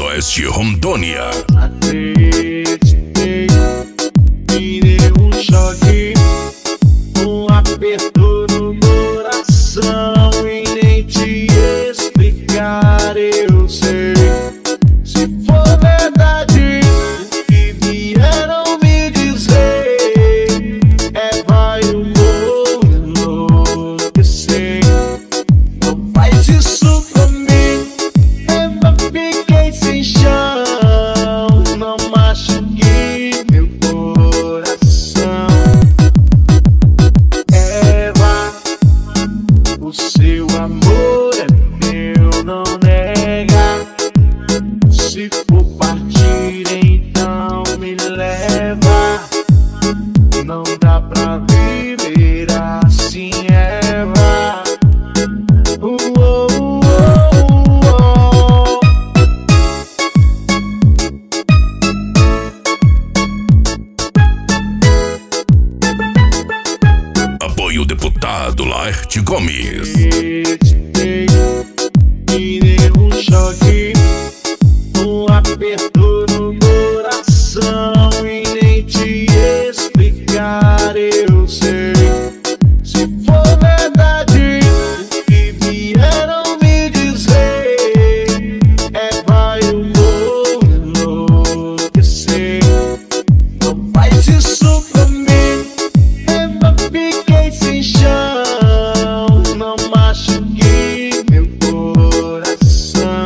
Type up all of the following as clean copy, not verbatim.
Sudoeste Rondônia. Acreditei, me deu um choque, um aperto no coração e nem te explicar eu sei. Se for verdade o que vieram me dizer, vai o vou enlouquecer. Não faz isso comigo, fiquei sem chão, não machuque meu coração. Eva, o seu amor é meu, não nega. Se for partir, então me leva. Não dá pra viver assim, Eva. Apoio deputado Laerte Gomes. Acreditei, me deu um choque, um aperto no coração e nem te explicar eu sei. Se for verdade o que vieram me dizer, vai eu vou enlouquecer. Não faz isso comigo, fiquei sem chão, não machuque meu coração.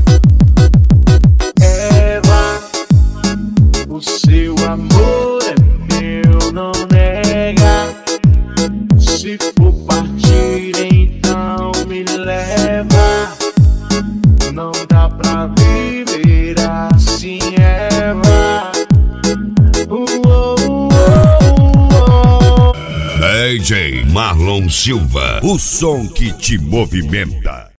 Eva, o seu amor é meu, não nega. Se for partir, então me leva. Não dá pra viver assim, Eva. DJ Marlon Silva, o som que te movimenta.